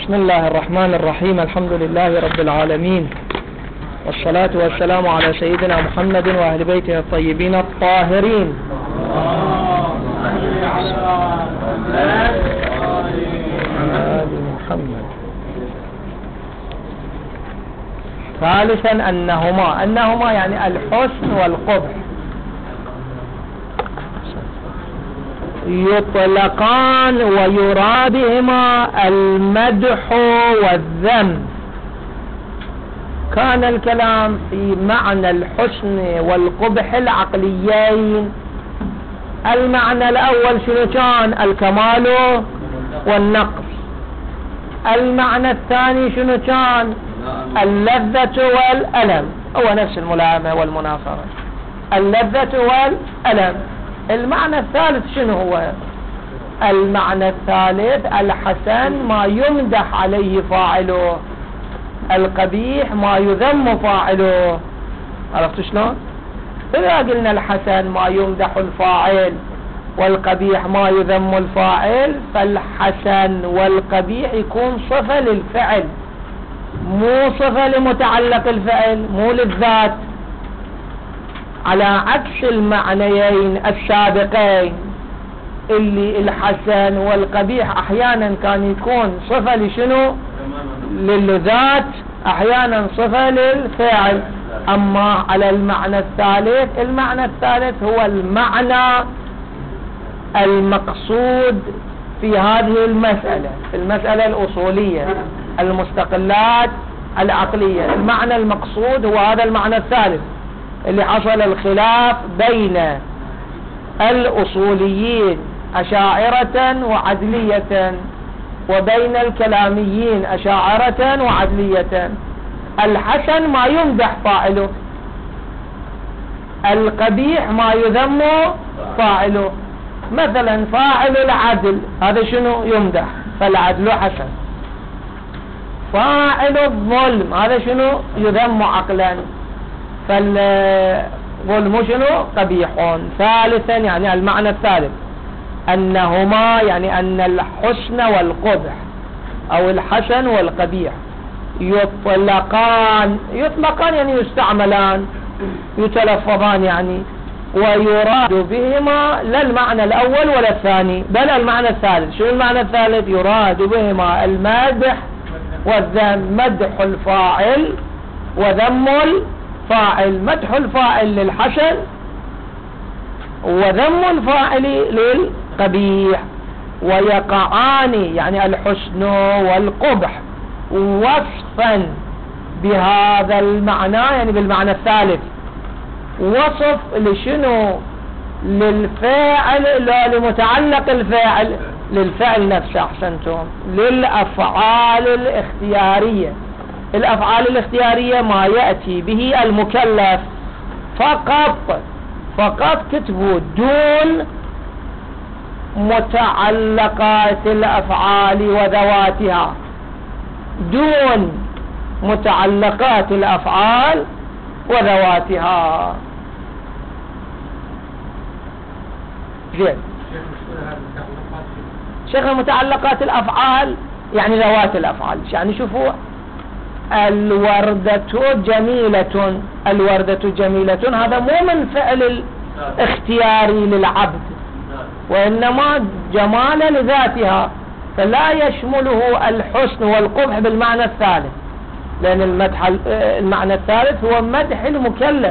بسم الله الرحمن الرحيم. الحمد لله رب العالمين، والصلاة والسلام على سيدنا محمد وأهل بيته الطيبين الطاهرين. آل محمد. ثالثا أنهما يعني الحسن والقبح يطلقان ويراد بهما المدح والذم. كان الكلام في معنى الحسن والقبح العقليين. المعنى الأول شنو كان؟ الكمال والنقص. المعنى الثاني شنو كان؟ اللذة والألم، هو نفس الملائمة والمناصرة، اللذة والألم. المعنى الثالث شنو هو؟ المعنى الثالث الحسن ما يمدح عليه فاعله، القبيح ما يذم فاعله. عرفت شلون؟ إذا قلنا الحسن ما يمدح الفاعل والقبيح ما يذم الفاعل، فالحسن والقبيح يكون صفة للفعل مو صفة لمتعلق الفعل، مو للذات، على عكس المعنيين السابقين اللي الحسن والقبيح احيانا كان يكون صفة لشنو؟ للذات، احيانا صفة للفعل. اما على المعنى الثالث هو المعنى المقصود في هذه المسألة الأصولية، المستقلات العقلية. المعنى المقصود هو هذا المعنى الثالث اللي حصل الخلاف بين الأصوليين أشاعرة وعدلية وبين الكلاميين أشاعرة وعدلية. الحسن ما يمدح فاعله، القبيح ما يذم فاعله. مثلا فاعل العدل هذا شنو؟ يمدح، فالعدل حسن. فاعل الظلم هذا شنو؟ يذم عقلا، فالظلم شنو؟ قبيح. ثالثا يعني المعنى الثالث أنهما يعني أن الحسن والقبح أو الحسن والقبيح يطلقان يعني يستعملان، يتلفظان يعني، ويراد بهما لا المعنى الأول ولا الثاني بل المعنى الثالث. شو المعنى الثالث؟ يراد بهما المدح والذم، مدح الفاعل وذم الفاعل، مدح الفاعل للحسن وذم الفاعل للقبيح. ويقعان يعني الحسن والقبح وصفا بهذا المعنى، يعني بالمعنى الثالث، وصف لشنو؟ للفاعل، لا لمتعلق الفاعل، للفعل نفسه. أحسنتم. للأفعال الاختيارية. الأفعال الاختيارية ما يأتي به المكلف فقط كتبوا دون متعلقات الأفعال وذواتها، دون متعلقات الأفعال وذواتها. زين. شيخ متعلقات الأفعال يعني ذوات الأفعال. يعني شوفوا، الوردة جميلة، الوردة جميلة هذا مو من فعل الاختياري للعبد، وإنما جمال لذاتها، فلا يشمله الحسن والقبح بالمعنى الثالث، لأن المعنى الثالث هو مدح المكلف.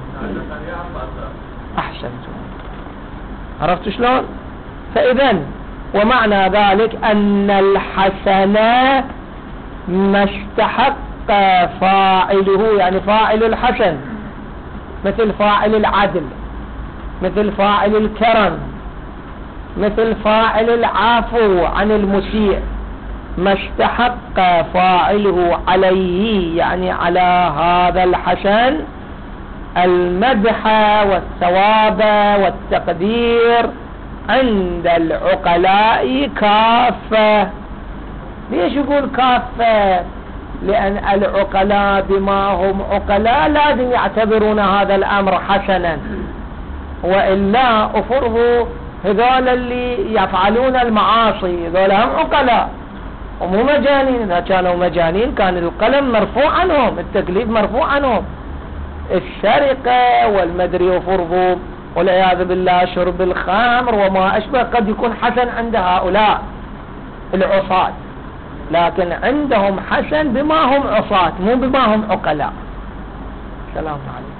أحسنتم. عرفت شلون؟ فإذن ومعنى ذلك أن الحسن ما استحق فاعله، يعني فاعل الحسن مثل فاعل العدل، مثل فاعل الكرم، مثل فاعل العفو عن المسيء، ما استحق فاعله عليه يعني على هذا الحسن المدح والثواب والتقدير عند العقلاء كافة. ليش يقول كافة؟ لأن العقلاء بما هم عقلاء لازم يعتبرون هذا الأمر حسنا، وإلا أفرضوا هذول اللي يفعلون المعاصي هذول هم عقلاء، ومو مجانين. إذا كانوا مجانين كان القلم مرفوع عنهم، التكليف مرفوع عنهم. السرقة والمدري وفرض والعياذ بالله شرب الخمر وما أشبه قد يكون حسن عند هؤلاء العصاة، لكن عندهم حسن بما هم عصاة مو بما هم عقلاء. السلام عليكم.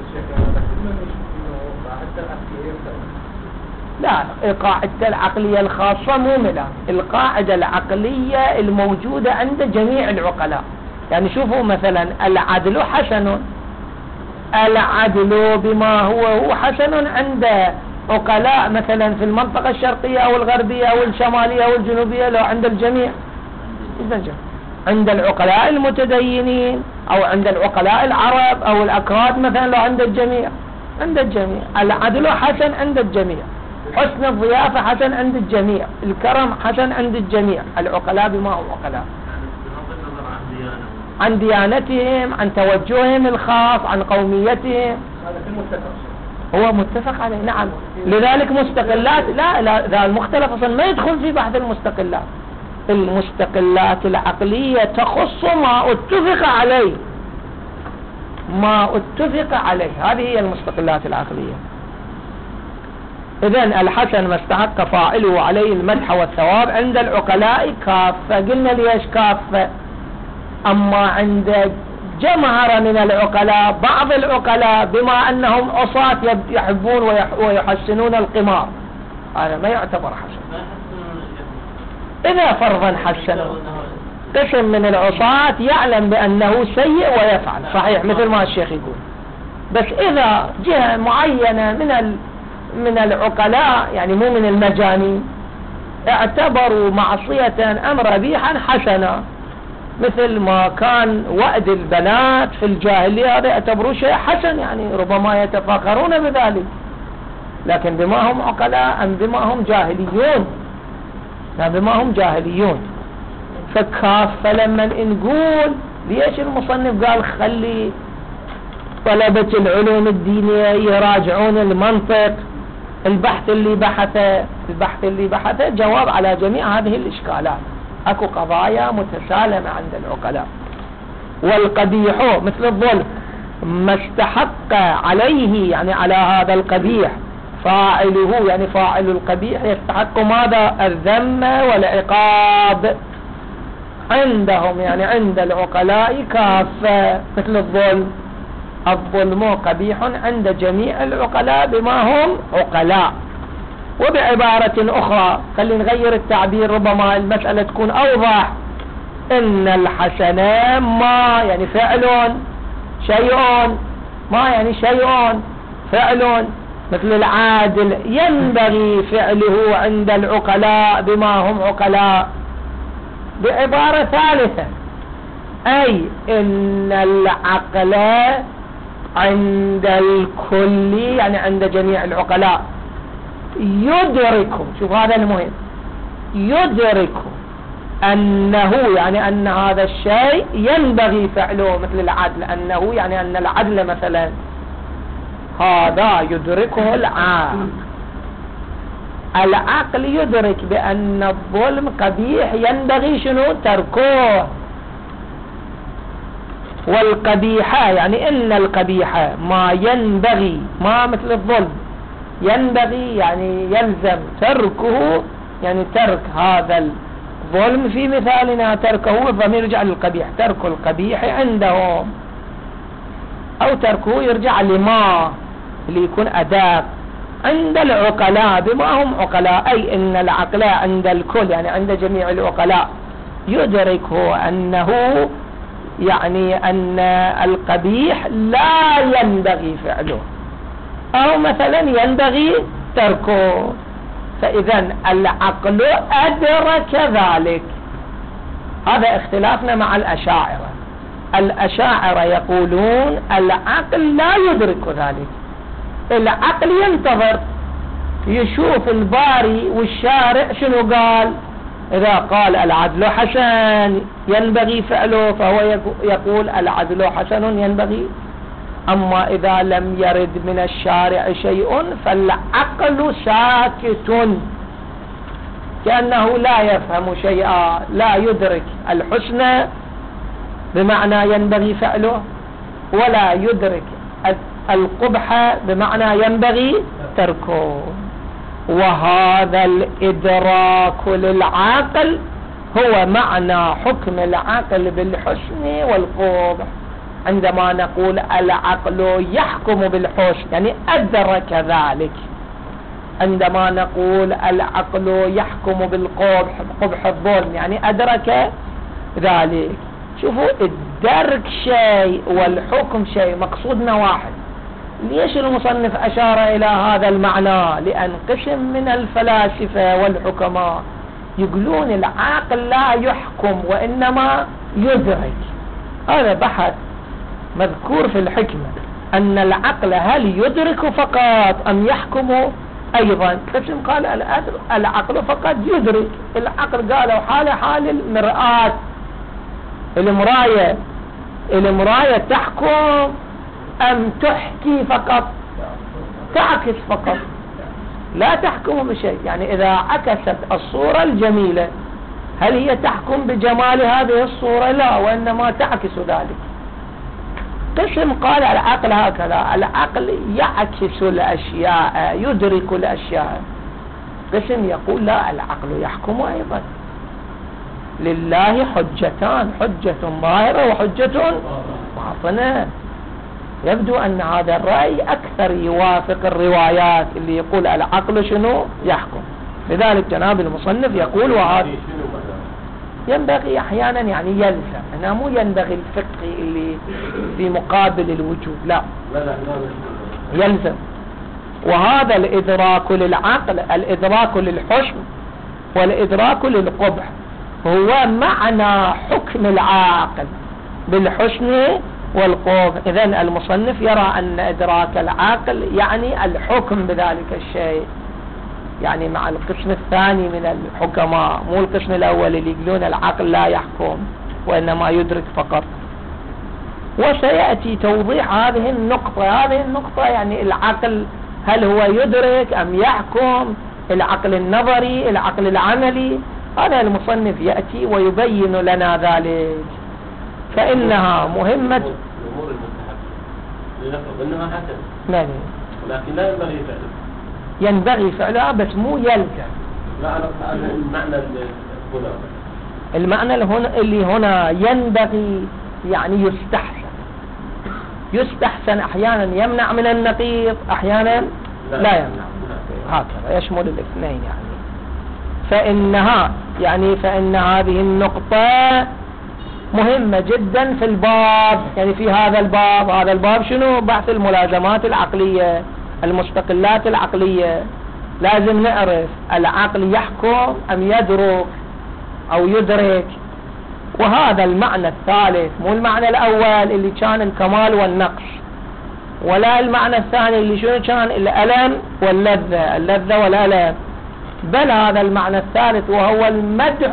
لا، القاعدة العقلية الخاصة مو ملام، القاعدة العقلية الموجودة عند جميع العقلاء. يعني شوفوا مثلا العدل حسن، العدل بما هو حسن عند عقلاء مثلا في المنطقة الشرقية أو الغربية أو الشمالية أو الجنوبية، لو عند الجميع. عند العقلاء المتدينين أو عند العقلاء العرب أو الأكراد مثلا، لو عند الجميع. عند الجميع العدل حسن عند الجميع، حسن الضيافة حسن عند الجميع، الكرم حسن عند الجميع. العقلاء بما هو عقلاء، عن ديانتهم، عن توجههم الخاص، عن قوميتهم. هو متفق عليه، نعم. لذلك مستقلات لا ذا المختلف أصلا ما يدخل في بحث المستقلات. المستقلات العقلية تخص ما اتفق عليه، ما اتفق عليه، هذه هي المستقلات العقلية. إذن الحسن ما استحق فاعله عليه المدح والثواب عند العقلاء كافة. قلنا ليش كافة؟ أما عند جمهرة من العقلاء، بعض العقلاء بما أنهم عصاة يحبون ويحسنون القمار، هذا ما يعتبر حسن. إذا فرضا حسنوا، قسم من العصاة يعلم بأنه سيء ويفعل صحيح مثل ما الشيخ يقول، بس إذا جهة معينة من العقلاء يعني مو من المجانين اعتبروا معصية أم ربيحا حسنا، مثل ما كان وأد البنات في الجاهلية، هذا يعتبروا شيء حسن، يعني ربما يتفاخرون بذلك، لكن بما هم عقلاء أم بما هم جاهليون؟ لا، بما هم جاهليون. فكافة لما نقول ليش المصنف قال خلي طلبة العلوم الدينية يراجعون المنطق، البحث اللي بحثه جواب على جميع هذه الإشكالات. أكو قضايا متسالمة عند العقلاء. والقبيح مثل الظلم ما استحق عليه، يعني على هذا القبيح فاعله، يعني فاعل القبيح يستحق ماذا؟ الذم والعقاب عندهم، يعني عند العقلاء كافة. مثل الظلم قبيح عند جميع العقلاء بما هم عقلاء. وبعبارة أخرى خلينا نغير التعبير ربما المسألة تكون أوضح، إن الحسن ما يعني فعل، شيء ما يعني شيء فعل، مثل العادل ينبغي فعله عند العقلاء بما هم عقلاء. بعبارة ثالثة، أي إن العقل عند الكل يعني عند جميع العقلاء يدرك، شوف هذا المهم، يدرك أنه يعني أن هذا الشيء ينبغي فعله، مثل العدل، أنه يعني أن العدل مثلا هذا يدركه العقل. العقل يدرك بأن الظلم قبيح ينبغي شنو؟ تركه. والقبيح يعني إن القبيح ما ينبغي، ما مثل الظلم، ينبغي يعني يلزم تركه، يعني ترك هذا الظلم في مثالنا تركه، فيرجع للقبيح، ترك القبيح عندهم، أو تركه يرجع لما اللي يكون أداة عند العقلاء بما هم عقلاء، أي إن العقل عند الكل يعني عند جميع العقلاء يدركه أنه يعني أن القبيح لا ينبغي فعله، أو مثلا ينبغي تركه. فإذا العقل أدرك ذلك. هذا اختلافنا مع الأشاعرة. الأشاعرة يقولون العقل لا يدرك ذلك، العقل ينتظر يشوف الباري والشارع شنو قال. إذا قال العدل حسن ينبغي فعله فهو يقول العدل حسن ينبغي. أما إذا لم يرد من الشارع شيء فالعقل ساكت، كأنه لا يفهم شيئا، لا يدرك الحسن بمعنى ينبغي فعله، ولا يدرك القبح بمعنى ينبغي تركه. وهذا الإدراك للعقل هو معنى حكم العقل بالحسن والقبح. عندما نقول العقل يحكم بالحسن يعني أدرك ذلك، عندما نقول العقل يحكم بالقبح، قبح الظلم، يعني أدرك ذلك. شوفوا، الدرك شيء والحكم شيء، مقصودنا واحد. ليش المصنف أشار إلى هذا المعنى؟ لأن قسم من الفلاسفة والحكماء يقولون العقل لا يحكم وإنما يدرك. هذا بحث مذكور في الحكمة، أن العقل هل يدرك فقط أم يحكم أيضا؟ قسم قال العقل فقط يدرك. العقل قالوا حال المرآة، المراية تحكم أم تحكي فقط؟ تعكس فقط، لا تحكم بشيء. يعني إذا عكست الصورة الجميلة هل هي تحكم بجمال هذه الصورة؟ لا، وإنما تعكس ذلك. قسم قال العقل هكذا، العقل يعكس الأشياء، يدرك الأشياء. قسم يقول لا، العقل يحكم أيضا. لله حجتان، حجة ظاهرة وحجة باطنة. يبدو أن هذا الرأي أكثر يوافق الروايات اللي يقول العقل شنو يحكم. لذلك جناب المصنف يقول وهذا ينبغي أحيانا يعني يلزم، أنا مو ينبغي الفقه اللي في مقابل الوجوب، لا يلزم. وهذا الإدراك للعقل، الإدراك للحسن والإدراك للقبح، هو معنى حكم العاقل بالحسن والقبح. إذن المصنف يرى أن إدراك العاقل يعني الحكم بذلك الشيء، يعني مع القسم الثاني من الحكماء، مو القسم الأول اللي يقولون العقل لا يحكم وإنما يدرك فقط. وسيأتي توضيح هذه النقطة، يعني العقل هل هو يدرك أم يحكم، العقل النظري، العقل العملي. هذا المصنف يأتي ويبين لنا ذلك. فإنها مهمة الأمور المستحبة لنفرض أنها حسن، نعم، ولكن لا ينبغي فعله. ينبغي فعلها بس مو يلزم. لا، أنا المعنى هنا، المعنى اللي هنا ينبغي يعني يستحسن أحيانا يمنع من النقيض، أحيانا لا يمنع، هكذا يشمل الاثنين. يعني فإن هذه النقطة مهمة جدا في الباب، يعني في هذا الباب شنو؟ بحث الملازمات العقلية، المستقلات العقلية. لازم نعرف العقل يحكم أم يدرك أو يدرك. وهذا المعنى الثالث، مو المعنى الأول اللي كان الكمال والنقص، ولا المعنى الثاني اللي شنو كان الألم واللذة، اللذة والألم، بل هذا المعنى الثالث وهو المدح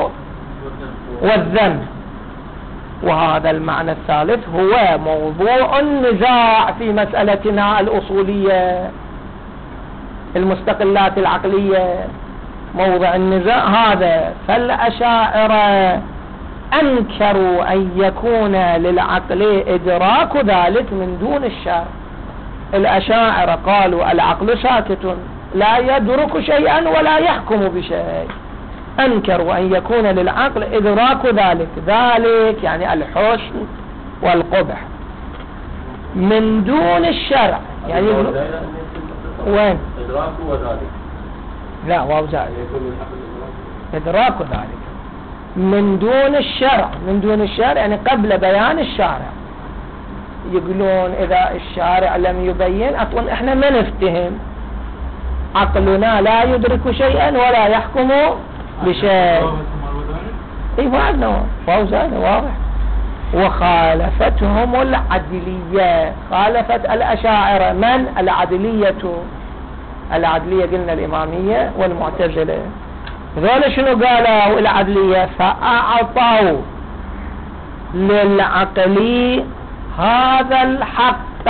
والذم. وهذا المعنى الثالث هو موضوع النزاع في مسألتنا الأصولية، المستقلات العقلية، موضع النزاع هذا. فالأشاعرة أنكروا أن يكون للعقل إدراك ذلك من دون الشرع. الأشاعرة قالوا العقل ساكت لا يدرك شيئا ولا يحكم بشيء. أنكروا أن يكون للعقل إدراك ذلك يعني الحسن والقبح من دون الشرع. يعني وين إدراك وذلك؟ لا، واو زائد، إدراك ذلك من دون الشرع. من دون الشرع يعني قبل بيان الشارع. يقولون إذا الشارع لم يبين أصلا إحنا ما نفتهم، عقلنا لا يدرك شيئا ولا يحكم بشيء. واو زائد واضح. وخالفتهم العدلية، خالفت الأشاعرة من؟ العدلية قلنا الإمامية والمعتزلة. ذولا شنو قالوا العدلية؟ فأعطوا للعقل هذا الحق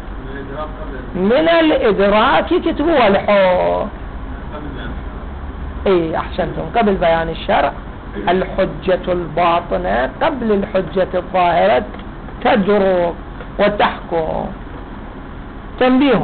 من الإدراك كتبوا الحق. اي احسنتم، قبل بيان الشرع الحجة الباطنة قبل الحجة الظاهرة تجرؤ وتحكم. تنبيه.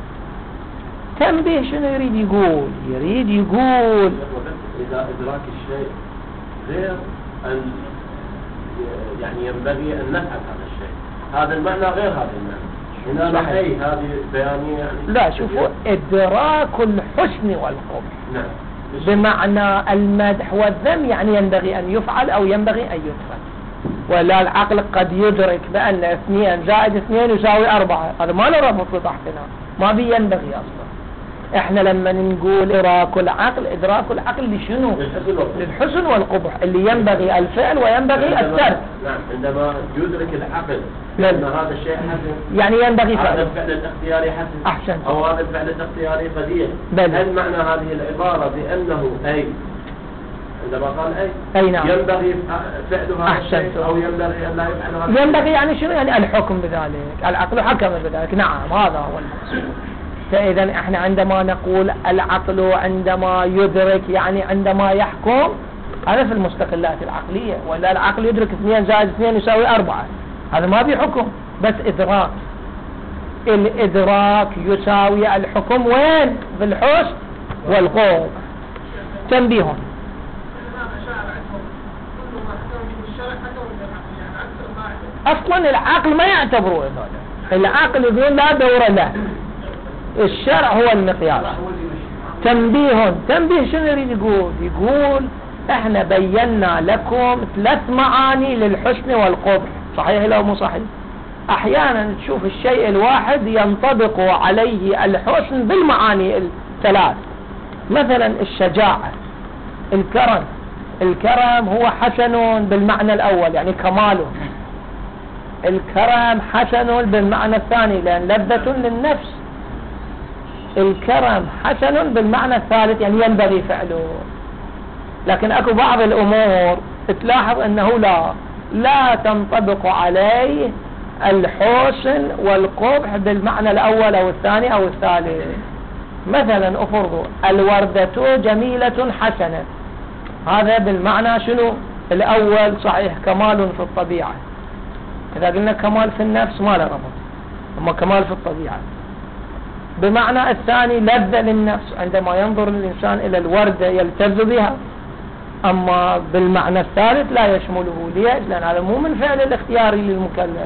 تنبيه شنو يريد يقول؟ يريد يقول إذا إدراك الشيء غير أن يعني ينبغي أن نفعل هذا الشيء، هذا المعنى غير هذا المعنى. هنا نحي هذه بيانية يعني لا شوفوا، إدراك الحسن والقبح نعم بمعنى المدح والذم يعني ينبغي أن يفعل أو ينبغي أن يترك. ولا العقل قد يدرك بأن 2 زائد 2 يساوي 4، هذا ما له ربط بطحتنا، ما بينبغي أصلا. احنا لما نقول إدراك العقل لشنو؟ للحسن والقبح اللي ينبغي الفعل وينبغي الترك. نعم، عندما يدرك العقل أن هذا الشيء حسن يعني ينبغي فعله، هذا الفعل الاختياري حسن أحسن، أو هذا الفعل الاختياري قدير. هل معنى هذه العبارة بأنه أي عندما قال أي نعم ينبغي فعل هذا الشيء أو ينبغي أن لا يفعل هذا؟ ينبغي يعني شنو؟ يعني الحكم بذلك، العقل حكم بذلك. نعم هذا هو المقصود. فإذا احنا عندما نقول العقل عندما يدرك يعني عندما يحكم، هذا في المستقلات العقلية. ولا العقل يدرك 2 زائد 2 يساوي 4، هذا ما بيحكم، بس إدراك. الإدراك يساوي الحكم وين؟ بالحسن والقبح. تنبيه. أصلا العقل ما يعتبره إبادة، العقل يقول لا دور له، الشرع هو المقياس. تنبيه. تنبيه شنو يريد يقول؟ يقول احنا بينا لكم 3 معاني للحسن والقبح، صحيح لو مو صحيح؟ احيانا تشوف الشيء الواحد ينطبق عليه الحسن بالمعاني 3. مثلا الشجاعة، الكرم. الكرم هو حسن بالمعنى الأول يعني كماله. الكرم حسن بالمعنى الثاني لأن لذة للنفس. الكرم حسن بالمعنى الثالث يعني ينبغي فعله. لكن اكو بعض الامور تلاحظ انه لا تنطبق عليه الحسن والقبح بالمعنى الاول او الثاني او الثالث. مثلا افرضوا الوردة جميلة حسنة، هذا بالمعنى شنو؟ الاول صحيح كمال في الطبيعة، اذا قلنا كمال في النفس ما له ربط، اما كمال في الطبيعة. بمعنى الثاني لذة للنفس، عندما ينظر الإنسان إلى الوردة يلتذ بها. أما بالمعنى الثالث لا يشمله. ليش؟ لأن هذا مو من فعل الاختياري للمكلف.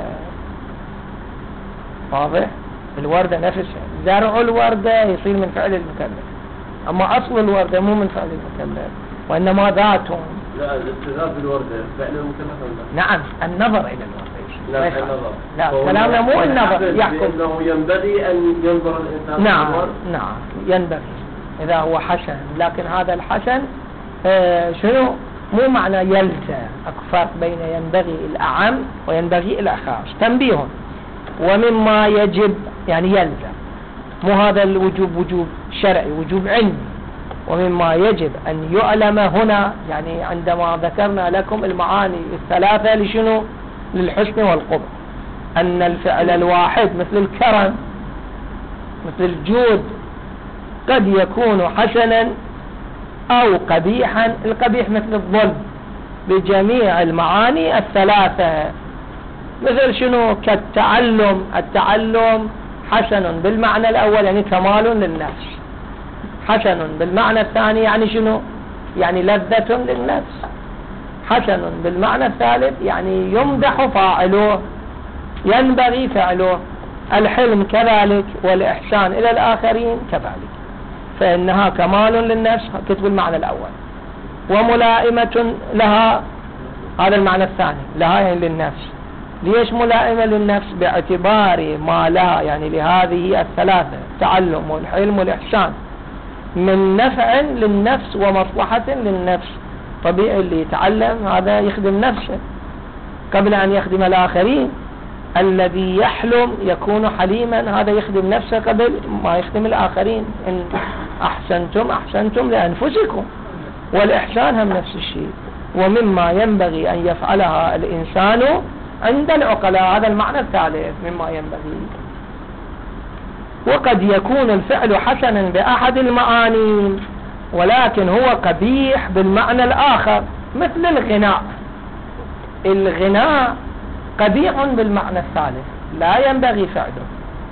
واضح؟ الوردة نفسها، زرع الوردة يصير من فعل المكلف، أما أصل الوردة مو من فعل المكلف وإنما ذاتهم. لا، الاستذاب بالوردة فعل المكلف. نعم، النظر إلى الوردة. لا النظر. لا كلامنا مو النظر يحكم. إنه ينبغي أن ينظر الإنسان. نعم ينبغي إذا هو حسن. لكن هذا الحسن شنو؟ مو معنى يلزم. اكو فرق بين ينبغي الأعم وينبغي الأخص. تنبيه. ومما يجب يعني يلزم، مو هذا الوجوب وجوب شرعي، وجوب علمي. ومما يجب أن يعلم هنا يعني عندما ذكرنا لكم المعاني 3 لشنو؟ للحسن والقبح، أن الفعل الواحد مثل الكرم مثل الجود قد يكون حسنا أو قبيحا. القبيح مثل الظلم بجميع المعاني 3. مثل شنو؟ كالتعلم. التعلم حسن بالمعنى الأول يعني كمال للنفس، حسن بالمعنى الثاني يعني شنو؟ يعني لذة للنفس، حسن بالمعنى الثالث يعني يمدح فاعله، ينبغي فعله. الحلم كذلك، والإحسان إلى الآخرين كذلك، فإنها كمال للنفس كتب المعنى الأول، وملائمة لها هذا المعنى الثاني، لها يعني للنفس. ليش ملائمة للنفس؟ باعتبار ما لها يعني لهذه 3 التعلم والحلم والإحسان من نفع للنفس ومصلحة للنفس. طبيعي اللي يتعلم هذا يخدم نفسه قبل أن يخدم الآخرين. الذي يحلم يكون حليما، هذا يخدم نفسه قبل ما يخدم الآخرين. إن أحسنتم أحسنتم لأنفسكم، والإحسان هم نفس الشيء. ومما ينبغي أن يفعلها الإنسان عند العقلاء، هذا المعنى الثالث مما ينبغي. وقد يكون الفعل حسنا بأحد المعاني ولكن هو قبيح بالمعنى الآخر، مثل الغناء. الغناء قبيح بالمعنى الثالث لا ينبغي فعله،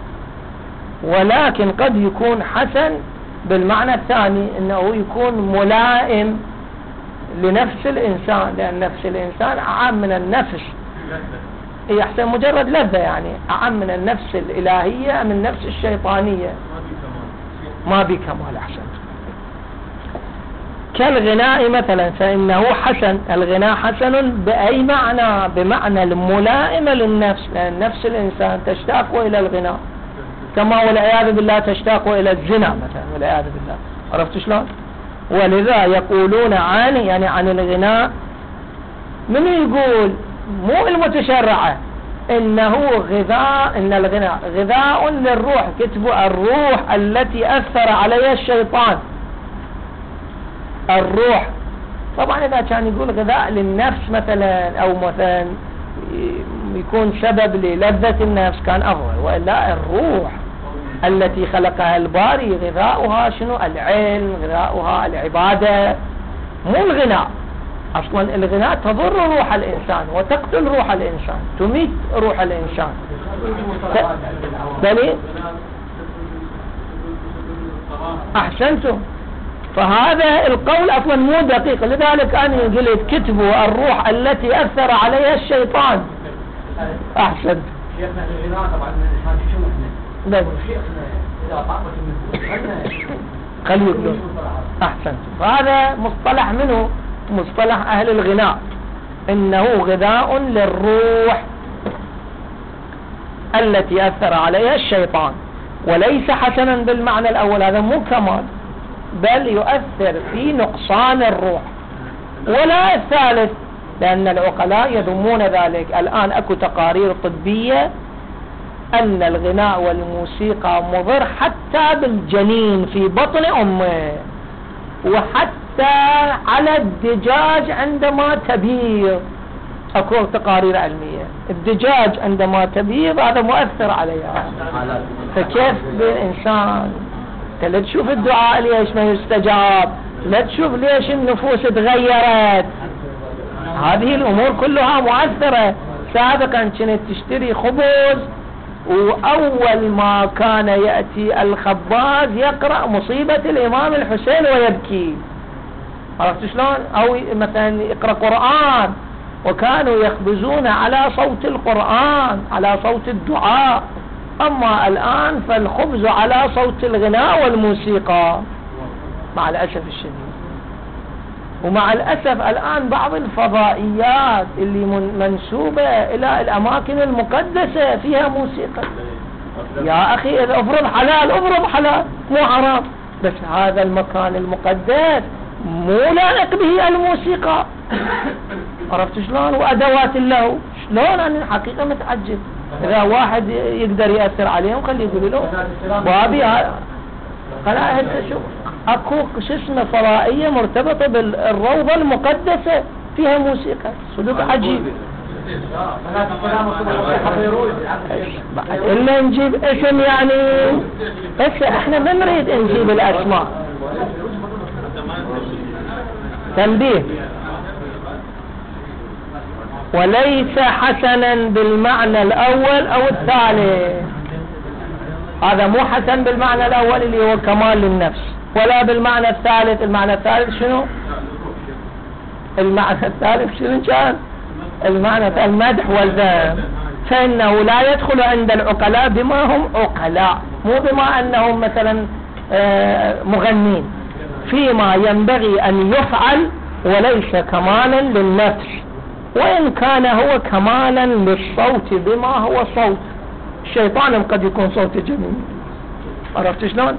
ولكن قد يكون حسن بالمعنى الثاني، انه يكون ملائم لنفس الانسان، لان نفس الانسان اعم من النفس، يحسن مجرد لذة يعني، اعم من النفس الالهية من النفس الشيطانية، ما بكمال. احسن كالغناء مثلا فانه حسن، الغناء حسن باي معنى؟ بمعنى الملائمة للنفس، لان نفس الانسان تشتاق الى الغناء، كما والعياذ بالله تشتاق الى الزنا مثلا والعياذ بالله. عرفت شلون؟ ولذا يقولون عن الغناء، من يقول؟ مو المتشرعة، انه غذاء، ان الغناء غذاء للروح. كتبوا الروح التي اثر عليها الشيطان. الروح طبعا اذا كان يقول غذاء للنفس مثلا، او مثلا يكون سبب للذة النفس كان افضل، والا الروح التي خلقها الباري غذاؤها شنو؟ العلم، غذاؤها العبادة، مو الغناء. اصلا الغناء تضر روح الانسان وتقتل روح الانسان، تميت روح الانسان. بلي احسنتم. فهذا القول اصلا مو دقيق، لذلك انا قلت كتبوا الروح التي اثر عليها الشيطان. احسنت. شيخنا الغناء طبعا ما شو احنا شيخنا اذا طاقت النفوس خليه يقولون. احسنت. فهذا مصطلح منه، مصطلح اهل الغناء، انه غذاء للروح التي اثر عليها الشيطان، وليس حسنا بالمعنى الاول، هذا مو كمال، بل يؤثر في نقصان الروح. ولا الثالث، لأن العقلاء يذمون ذلك. الآن أكو تقارير طبية أن الغناء والموسيقى مضر حتى بالجنين في بطن أمه، وحتى على الدجاج عندما تبيض. أكو تقارير علمية، الدجاج عندما تبيض هذا مؤثر عليها. فكيف بالإنسان؟ لا تشوف الدعاء ليش ما يستجاب، لا تشوف ليش النفوس تغيرت. هذه الأمور كلها مؤثرة. سابقا كنت تشتري خبز، وأول ما كان يأتي الخباز يقرأ مصيبة الإمام الحسين ويبكي. عرفت شلون؟ أو مثلا يقرأ قرآن، وكانوا يخبزون على صوت القرآن، على صوت الدعاء. أما الآن فالخبز على صوت الغناء والموسيقى، مع الأسف الشديد. ومع الأسف الآن بعض الفضائيات اللي منسوبة إلى الأماكن المقدسة فيها موسيقى. يا أخي إذا أفرض حلال، أفرض حلال مو حرام، بس هذا المكان المقدس مو لائق به الموسيقى. عرفت شلون؟ وأدوات اللهو. شلون؟ أنا الحقيقة متعجب. إذا واحد يقدر يأثر عليهم خليه يقول له بابي قال شوف اكو شو اسمه فضائية مرتبطة بالروضة المقدسة فيها موسيقى. سلوك عجيب. إلا نجيب اسم يعني، بس احنا ما نريد نجيب الاسماء. تنبيه: وليس حسنا بالمعنى الأول أو الثالث. هذا مو حسن بالمعنى الأول اللي هو كمال للنفس، ولا بالمعنى الثالث. المعنى الثالث شنو؟ المعنى الثالث شنو كان؟ المعنى المدح والذم. فإنه لا يدخل عند العقلاء بما هم عقلاء، مو بما أنهم مثلا مغنين، فيما ينبغي أن يفعل، وليس كمالا للنفس، وإن كان هو كمالا للصوت بما هو صوت. الشيطان قد يكون صوت جميل. عرفت شلون؟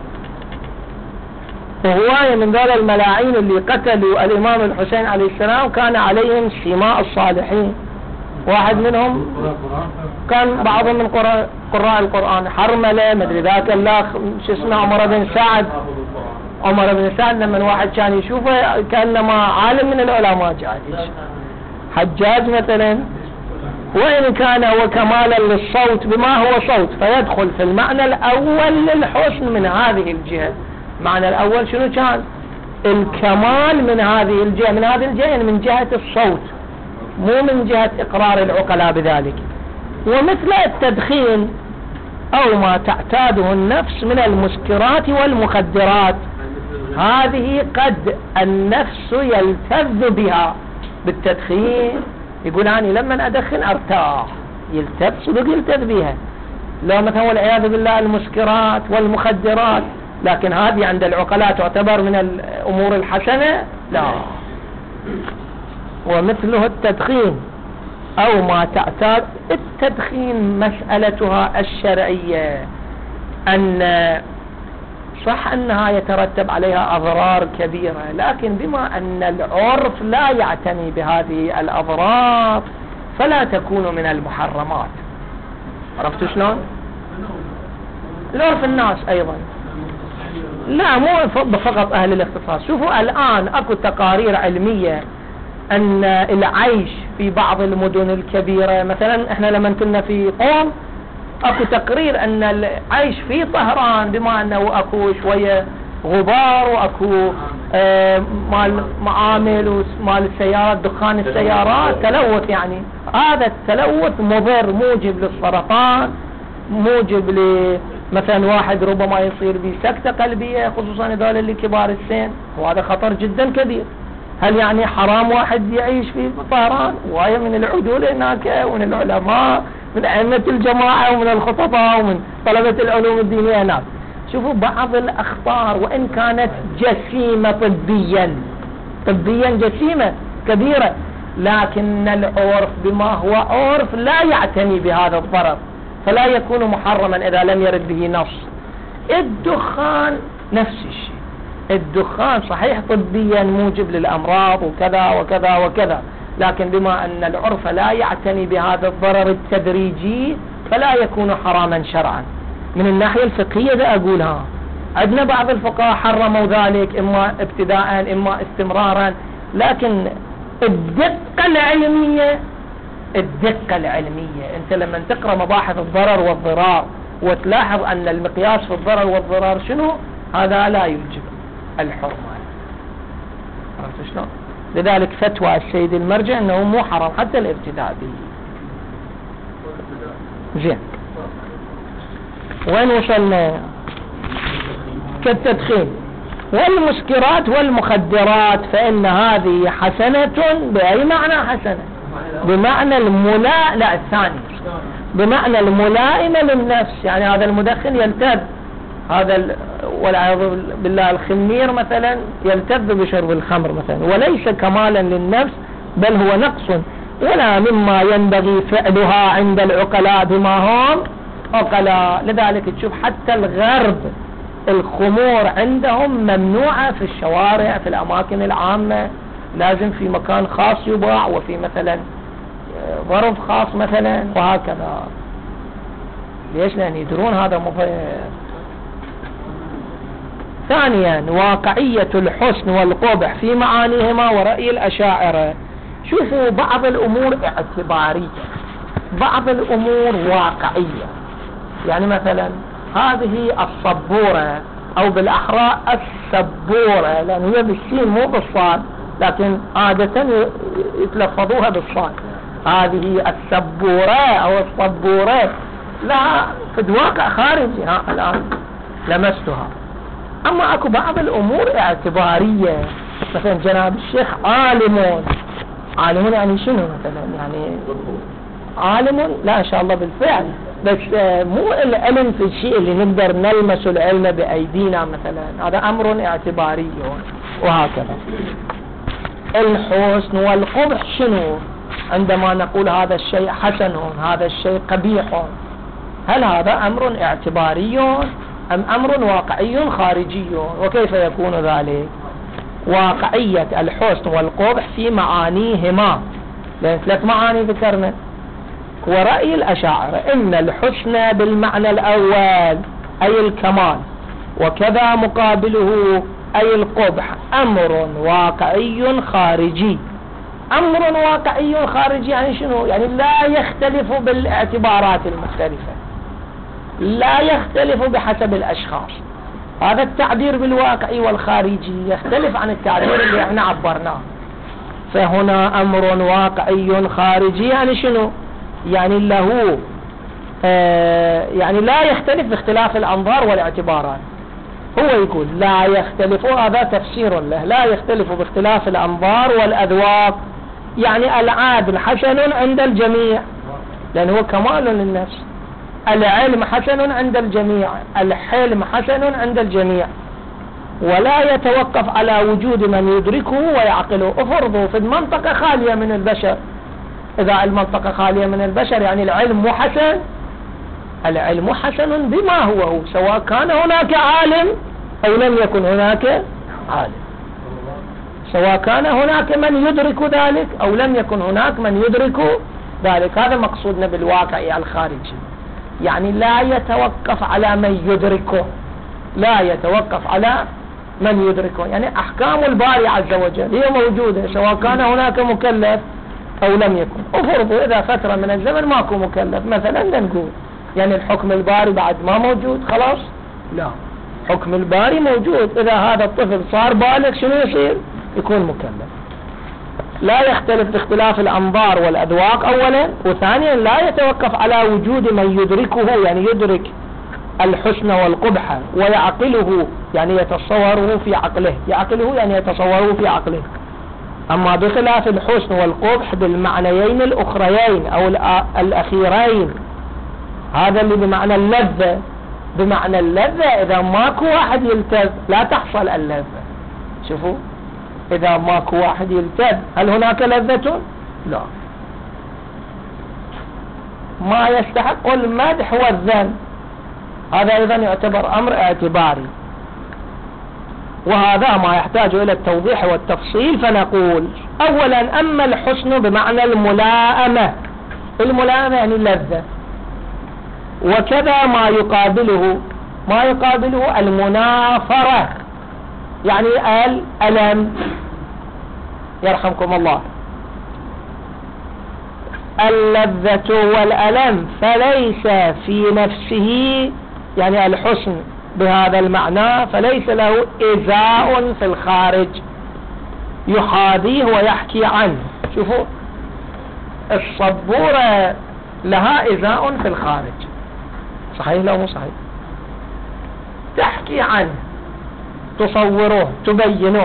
وهواية من ذول الملاعين اللي قتلوا الإمام الحسين عليه السلام كان عليهم سماء الصالحين. واحد منهم كان بعضهم من قراء القرآن، حرملة مدري ذاك الله شو اسمه عمر بن سعد. عمر بن سعد لما واحد كان يشوفه كأنما عالم من العلماء جاهز. حجاج مثلا، وإن كان هو كمالا للصوت بما هو صوت، فيدخل في المعنى الأول للحسن من هذه الجهة. المعنى الأول شنو كان؟ الكمال من هذه الجهة، من هذه الجهة يعني من جهة الصوت، مو من جهة إقرار العقلاء بذلك. ومثل التدخين أو ما تعتاده النفس من المسكرات والمخدرات، هذه قد النفس يلتذ بها بالتدخين، يقول أنا لما أدخن أرتاح، يلتذ صدق يلتذ بها. لو مثلا والعياذ بالله المسكرات والمخدرات، لكن هذه عند العقلاء تعتبر من الأمور الحسنة؟ لا. ومثله التدخين أو ما تعتاد التدخين، مسألتها الشرعية أن صح أنها يترتب عليها أضرار كبيرة، لكن بما أن العرف لا يعتني بهذه الأضرار فلا تكون من المحرمات. عرفتوا شلون؟ العرف الناس أيضا، لا مو فقط أهل الاختصاص. شوفوا الآن أكو تقارير علمية أن العيش في بعض المدن الكبيرة، مثلا إحنا لما كنا في قوم أكو تقرير أن العيش في طهران بما أنه أكو شوية غبار وأكو مال معامل ومال السيارات، دخان السيارات، تلوث، يعني هذا التلوث مضر، موجب للسرطان، موجب مثلا واحد ربما يصير به سكتة قلبية، خصوصا هذول اللي كبار السن، وهذا خطر جدا كبير. هل يعني حرام واحد يعيش في طهران؟ وهي من العدول هناك ومن العلماء من أئمة الجماعة ومن الخطباء ومن طلبة العلوم الدينية هناك. شوفوا بعض الأخطار وإن كانت جسيمة طبيا جسيمة كبيرة، لكن العرف بما هو عرف لا يعتني بهذا الضرر، فلا يكون محرما إذا لم يرد به نص. الدخان نفس الشيء، الدخان صحيح طبيا موجب للأمراض وكذا وكذا وكذا، لكن بما أن العرف لا يعتني بهذا الضرر التدريجي فلا يكون حراما شرعا. من الناحية الفقهية ذا أقولها، عندنا بعض الفقهاء حرموا ذلك إما ابتداء إما استمرارا، لكن الدقة العلمية أنت لما تقرأ مباحث الضرر والضرار وتلاحظ أن المقياس في الضرر والضرار شنو، هذا لا يوجب الحرمة. عرفت شلون؟ لذلك فتوى السيد المرجع أنه مو حرام حتى الابتداء به. زين، وين وصلنا؟ كالتدخين والمسكرات والمخدرات، فإن هذه حسنة بأي معنى حسنة؟ بمعنى لا الثاني، بمعنى الملائمة للنفس، يعني هذا المدخن يلتذ، هذا والعياذ بالله الخمير مثلا يلتذ بشرب الخمر مثلا، وليس كمالا للنفس بل هو نقص، ولا مما ينبغي فعلها عند العقلاء بما هم عقلاء. لذلك تشوف حتى الغرب الخمور عندهم ممنوعة في الشوارع، في الأماكن العامة، لازم في مكان خاص يباع، وفي مثلا ظرف خاص مثلا، وهكذا. ليش؟ لأن يدرون هذا مضر. ثانيا، واقعية الحسن والقبح في معانيهما ورأي الأشاعرة. شوفوا بعض الأمور اعتبارية، بعض الأمور واقعية. يعني مثلا هذه الصبورة، أو بالأحرى السبورة، لأن هي بالسين مو بالصاد، لكن عادة يتلفظوها بالصاد. هذه السبورة أو الصبورة لها في الواقع خارجي، الآن لمستها. أما أكو بعض الأمور اعتبارية، مثلا جناب الشيخ عالمون يعني شنو مثلا؟ يعني عالم، لا إن شاء الله بالفعل، بس مو العلم في الشيء اللي نقدر نلمس العلم بأيدينا مثلا، هذا أمر اعتباري. وهكذا الحسن والقبح شنو؟ عندما نقول هذا الشيء حسن، هذا الشيء قبيح، هل هذا أمر اعتباري أم أمر واقعي خارجي؟ وكيف يكون ذلك؟ واقعية الحسن والقبح في معانيهما، لأن 3 معاني ذكرنا. ورأي الأشاعرة إن الحسن بالمعنى الأول أي الكمال، وكذا مقابله أي القبح، أمر واقعي خارجي. أمر واقعي خارجي يعني شنو؟ يعني لا يختلف بالاعتبارات المختلفة، لا يختلف بحسب الأشخاص، هذا التعبير بالواقعي والخارجي يختلف عن التعبير اللي احنا عبرناه. فهنا أمر واقعي خارجي يعني شنو؟ يعني له يعني لا يختلف باختلاف الأنظار والاعتبارات. هو يقول لا يختلف، هذا تفسير له، لا يختلف باختلاف الأنظار والأذواق. يعني العادل حسن عند الجميع لأنه كمال للنفس، العلم حسن عند الجميع، الحلم حسن عند الجميع، ولا يتوقف على وجود من يدركه ويعقله. افرضوا في المنطقة خالية من البشر، إذا المنطقة خالية من البشر يعني العلم مو حسن، العلم حسن بما هو سواء كان هناك عالم أو لم يكن هناك عالم، سواء كان هناك من يدرك ذلك أو لم يكن هناك من يدرك ذلك. هذا مقصودنا بالواقع الخارجي، يعني لا يتوقف على من يدركه، لا يتوقف على من يدركه. يعني أحكام الباري عز وجل هي موجودة سواء كان هناك مكلف أو لم يكن. أفرضوا إذا فترة من الزمن ماكو مكلف مثلا نقول يعني الحكم الباري بعد ما موجود خلاص؟ لا، حكم الباري موجود. إذا هذا الطفل صار بالغ شنو يصير؟ يكون مكلف. لا يختلف باختلاف الأنظار والأذواق أولا، وثانيا لا يتوقف على وجود من يدركه، يعني يدرك الحسن والقبح ويعقله، يعني يتصوره في عقله، يعقله يعني يتصوره في عقله. أما بخلاف الحسن والقبح بالمعنيين الأخريين أو الأخيرين، هذا اللي بمعنى اللذة، بمعنى اللذة إذا ماكو واحد يلتذ لا تحصل اللذة. شوفوا، إذا ماكو واحد يلتذ هل هناك لذة؟ لا. ما يستحق المدح والذم هذا أيضا يعتبر أمر اعتباري، وهذا ما يحتاج إلى التوضيح والتفصيل. فنقول أولا أما الحسن بمعنى الملائمة، الملائمة يعني اللذة، وكذا ما يقابله، ما يقابله المنافرة يعني الألم، يرحمكم الله، اللذة والألم. فليس في نفسه يعني الحسن بهذا المعنى فليس له إزاء في الخارج يحاذيه ويحكي عنه. شوفوا، الصبورة لها إزاء في الخارج، صحيح لا مو صحيح؟ تحكي عنه، تصوره، تبينه،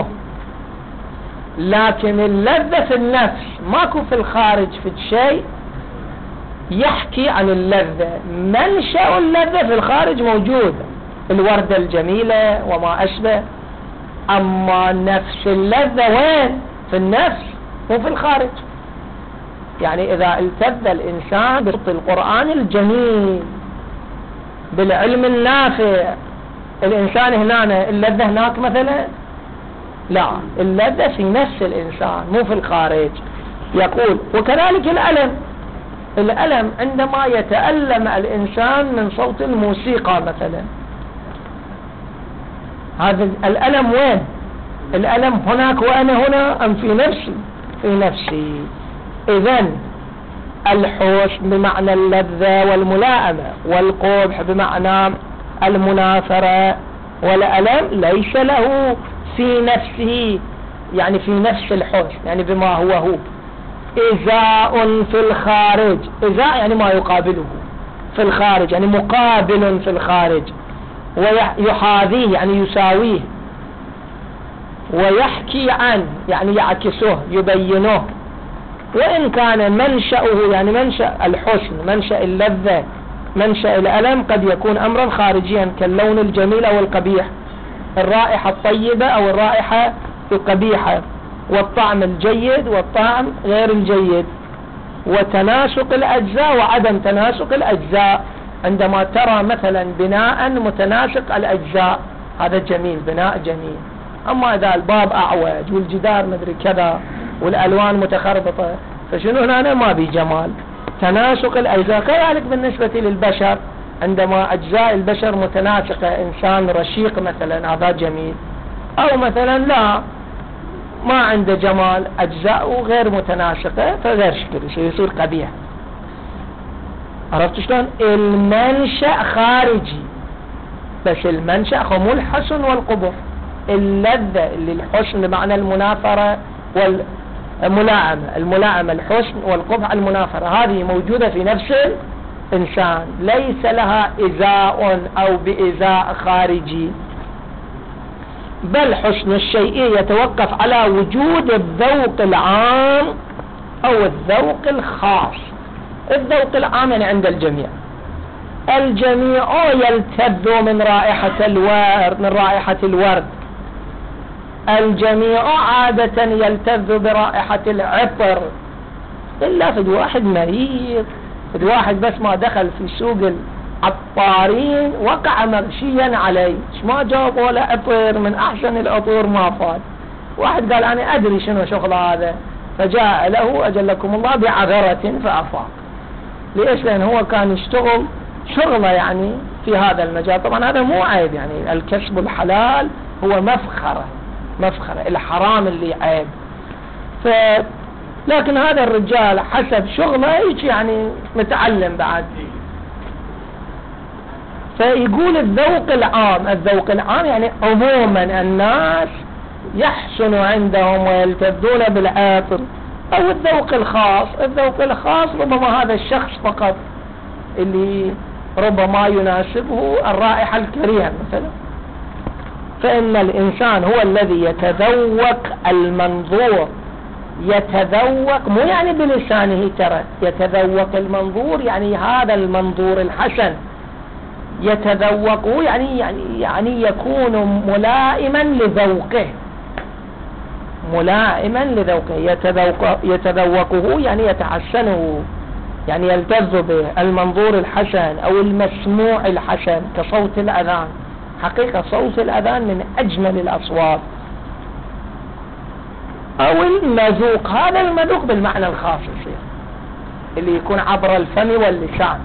لكن اللذة في النفس ماكو في الخارج في شيء يحكي عن اللذة. منشأ اللذة في الخارج موجود، الوردة الجميلة وما أشبه، أما نفس اللذة وين؟ في النفس مو في الخارج. يعني إذا التذ الإنسان بالقرآن الجميل بالعلم النافع، الإنسان هنا اللذة هناك مثلا؟ لا، اللذة في نفس الإنسان مو في الخارج. يقول وكذلك الألم، الألم عندما يتألم الإنسان من صوت الموسيقى مثلا، هذا الألم وين؟ الألم هناك وأنا هنا أم في نفسي؟ في نفسي. إذن الحسن بمعنى اللذة والملائمة، والقبح بمعنى المنافرة، والألم ليس له في نفسه يعني في نفس الحسن يعني بما هو إزاء في الخارج. إزاء يعني ما يقابله في الخارج، يعني مقابل في الخارج، ويحاذيه يعني يساويه، ويحكي عنه يعني يعكسه يبينه. وإن كان منشأه يعني منشأ الحسن، منشأ اللذة، منشأ الألم قد يكون أمرا خارجيا كاللون الجميل أو القبيح، الرائحة الطيبة أو الرائحة القبيحة، والطعم الجيد والطعم غير الجيد، وتناسق الأجزاء وعدم تناسق الأجزاء. عندما ترى مثلا بناء متناسق الأجزاء هذا جميل، بناء جميل. أما إذا الباب أعوج والجدار مدري كذا والألوان متخربطة فشنو هنا؟ ما بي جمال. تناسق الأجزاء. كذلك بالنسبة للبشر، عندما أجزاء البشر متناسقة، إنسان رشيق مثلا هذا جميل، أو مثلا لا ما عنده جمال، أجزاءه غير متناسقة فغير شكل يصير قبيح. عرفت شلون؟ المنشأ خارجي، بس المنشأ هم الحسن والقبح. اللذة اللي الحسن بمعنى المنافرة والملاعمة، الملاعمة الحسن والقبح المنافرة، هذه موجودة في نفس الإنسان، ليس لها إزاء أو بإزاء خارجي، بل حسن الشيء يتوقف على وجود الذوق العام أو الذوق الخاص. الذوق العام يعني عند الجميع، الجميع يلتذ من رائحة الورد، الجميع عادة يلتذ برائحة العطر، إلا في واحد مريض، في واحد بس ما دخل في سوق العطارين وقع مغشيا عليه، ما جاب ولا عطر من أحسن العطور ما فات. واحد قال أنا أدري شنو شغل هذا، فجاء له أجلكم الله بعذرة فأفاق. ليش؟ لأن هو كان يشتغل شغله يعني في هذا المجال. طبعا هذا مو عيب، يعني الكسب الحلال هو مفخرة، الحرام اللي عيب. لكن هذا الرجال حسب شغله يعني متعلم بعد. فيقول الذوق العام يعني عموما الناس يحسن عندهم ويلتذون بالعطر. أو الذوق الخاص ربما هذا الشخص فقط اللي ربما يناسبه الرائحة الكريهة مثلا. فإن الإنسان هو الذي يتذوق المنظور، يتذوق مو يعني بلسانه، ترى يتذوق المنظور يعني هذا المنظور الحسن، يتذوقه يعني يكون ملائما لذوقه، يتذوقه يعني يتحسنه، يعني يلتذ به. المنظور الحسن أو المسموع الحسن كصوت الأذان، حقيقة صوت الأذان من أجمل الأصوات. أو المذوق، هذا المذوق بالمعنى الخاص يصير اللي يكون عبر الفم واللسان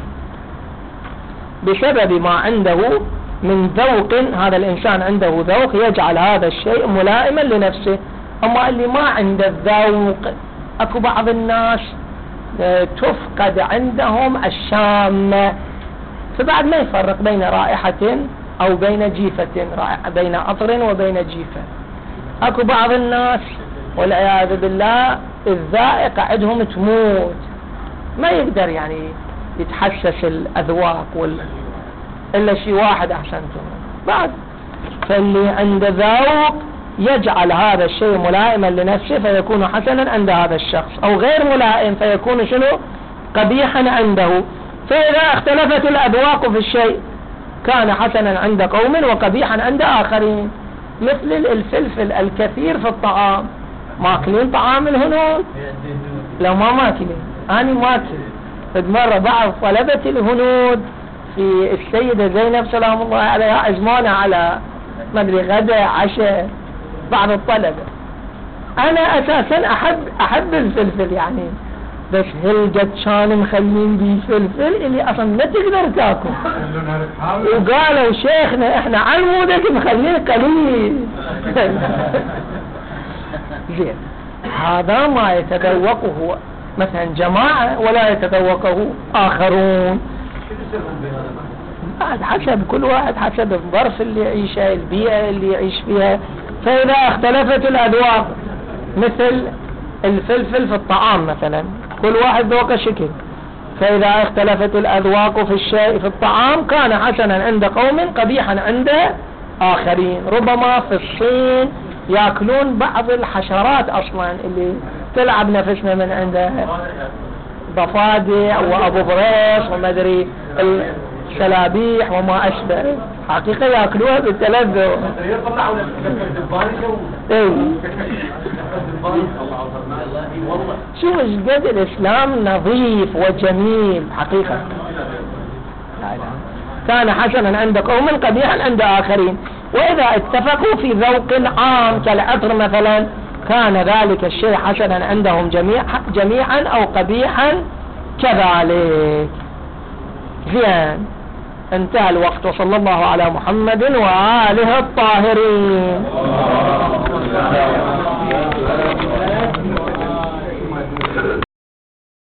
بسبب ما عنده من ذوق. هذا الإنسان عنده ذوق يجعل هذا الشيء ملائما لنفسه. أما اللي ما عنده الذوق، أكو بعض الناس تفقد عندهم الشامة، فبعد ما يفرق بين رائحة أو بين جيفة، بين عطر وبين جيفة. أكو بعض الناس والعياذ بالله الذائقة عندهم تموت، ما يقدر يعني يتحسس الأذواق إلا شيء واحد أحسنته بعد. فاللي عنده ذوق يجعل هذا الشيء ملائما لنفسه فيكون حسنا عند هذا الشخص، أو غير ملائم فيكون شنو؟ قبيحا عنده. فإذا اختلفت الأذواق في الشيء كان حسنا عند قوم وقبيحا عند آخرين. مثل الفلفل الكثير في الطعام، ماكلين طعام الهنود؟ لو ما ماكلين، أنا ماكل. مرة بعض طلبة الهنود في السيدة زينب سلام الله عليها عزمانة على ما ادري غدا عشاء، بعض الطلبة. أنا أساسا أحب الفلفل يعني، بس هلقت كان مخلين بي فلفل اللي أصلا ما تقدر تاكل. وقالوا شيخنا إحنا على مودك مخلين قليل. زين، هذا ما يتذوقه مثلا جماعة ولا يتذوقه آخرون. حسب كل واحد، حسب الظرف اللي يعيشه، البيئة اللي يعيش فيها. فإذا اختلفت الأذواق مثل الفلفل في الطعام مثلا، كل واحد ذوق شكل. فإذا اختلفت الأذواق في الشيء في الطعام كان حسنا عند قوم قبيحا عند آخرين. ربما في الصين يأكلون بعض الحشرات أصلا اللي تلعب نفسنا من عندها، ضفادع وأبو بريس وما أدري السلابيح وما أشبه، حقيقة يأكلوها بالتلذذ. شوف قد الإسلام نظيف وجميل حقيقة. كان حسنا عند قوم قبيحا عند آخرين. وإذا اتفقوا في ذوق عام كالعطر مثلا كان ذلك الشيء حسنا عندهم جميعا أو قبيحا كذلك. زين، انتهى الوقت. وصلى الله على محمد وآله الطاهرين.